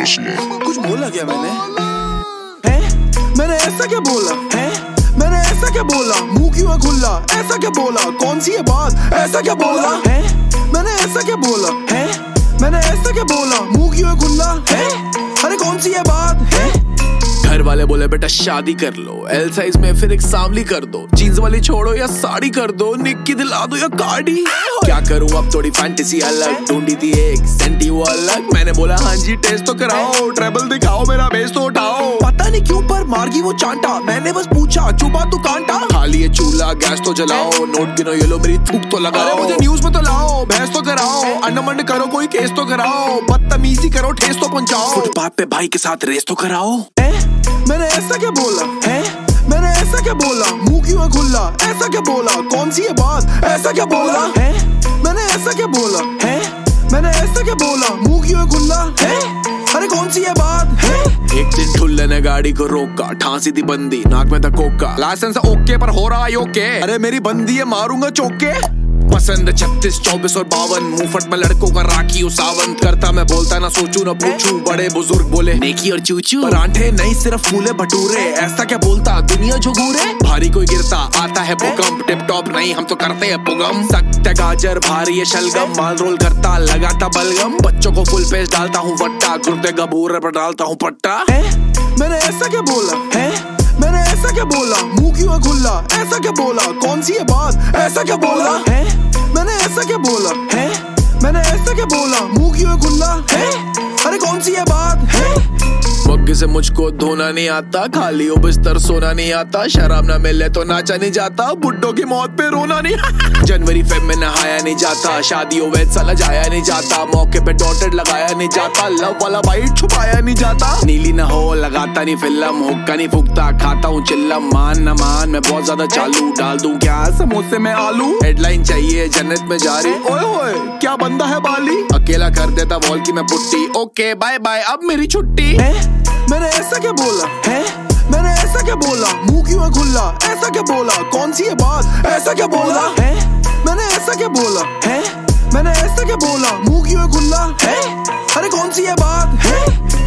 कुछ बोला क्या मैंने? मैंने ऐसा क्या बोला? मैंने ऐसा क्या बोला? मुंह क्यों है खुला? ऐसा क्या बोला? कौन सी है बात? ऐसा क्या बोला? मैंने ऐसा क्या बोला? मैंने ऐसा क्या बोला? मुंह क्यों है खुला? अरे कौन सी है बात? घर वाले बोले बेटा शादी कर लो, एल साइज में फिर एक सांवली कर दो, जीन्स वाली छोड़ो या साड़ी कर दो, निक्की दिला दो या कार्डी। क्या करूं अब थोड़ी फैंटेसी अलग, ढूंढी थी एक सेंटी वो अलग। मैंने बोला हाँ जी टेस्ट तो कराओ, ट्रबल दिखाओ, मेरा बेस तो उठाओ। पता नहीं क्यों पर मार्गी वो चांटा, मैंने बस पूछा चुपा तू कांटा। खाली ये चूल्हा गैस तो जलाओ, नोट गिनो ये लो मेरी थूक तो लगाओ। अरे मुझे न्यूज में तो लाओ, बहस तो कराओ, अंडमंड करो कोई केस तो कराओ, बदतमीजी करो ठेस तो पहुंचाओ, फुटपाथ पे भाई के साथ रेस तो कराओ। मैंने ऐसा क्या बोला? मैंने ऐसा क्या बोला? मुंह क्यों है खुला? ऐसा क्या बोला? कौन सी है बात? ऐसा क्या बोला? मैंने ऐसा क्या बोला? मैंने ऐसा क्या बोला? मुंह क्यों है खुला? अरे कौन सी है बात? एक दिन ठुल्ले ने गाड़ी को रोका, ठांसी थी बंदी, नाक में था कोका, लाइसेंस ओके पर हो रहा है ओके। अरे मेरी बंदी है मारूंगा चौके। पसंद 36, 24 और 52, मुंहफट में लड़कों का राखी उसावन। करता मैं बोलता ना सोचू ना पूछू, बड़े बुजुर्ग बोले नेकी और चूचू। परांठे नहीं सिर्फ फूले भटूरे, ऐसा क्या बोलता दुनिया झुगूरे। भारी कोई गिरता आता है भूकंप, टिप टॉप नहीं हम तो करते हैं पुगम। सख्त गाजर भारी है शलगम, माल रोल करता लगाता बलगम। बच्चों को फुल पेस्ट डालता हूँ वट्टा, गुर्दे गबूर पर डालता हूँ पट्टा। मैंने ऐसा क्या बोला? मैंने ऐसा क्या बोला? मुंह क्यों है खुला? ऐसा क्या बोला? कौन सी है बात? ऐसा क्या बोला? मैंने ऐसा क्या बोला? मैंने ऐसा क्या बोला? मुंह क्यों है खुला? अरे कौन सी है बात? मग्गे से मुझको धोना नहीं आता, खाली हो बिस्तर सोना नहीं आता, शराब ना मिले तो नाचा नहीं जाता, बुड्ढों की मौत पे रोना नहीं। जनवरी फेब में नहाया नहीं जाता, शादी हो वैद साला जाया नहीं जाता, मौके पे डॉटेड लगाया नहीं जाता, लव वाला बाइट छुपाया नहीं जाता। नीली ना हो लगाता नहीं फिल्म, हुक्का नहीं फूकता खाता हूँ चिल्लम। मान ना मान मैं बहुत ज्यादा चालू, डाल दूं क्या समोसे में आलू। हेडलाइन चाहिए जन्नत में जारी, ओए होए क्या बंदा है बाली, अकेला कर देता वॉल की मैं पुट्टी। ओके बाय बाय अब मेरी छुट्टी। मैंने ऐसा क्या बोला? मैंने ऐसा क्या बोला? मुंह क्यों है खुला? ऐसा क्या बोला? कौन सी है बात? ऐसा क्या बोला? मैंने ऐसा क्या बोला? मैंने ऐसा क्या बोला? मुंह क्यों है खुला? अरे कौन सी है बात?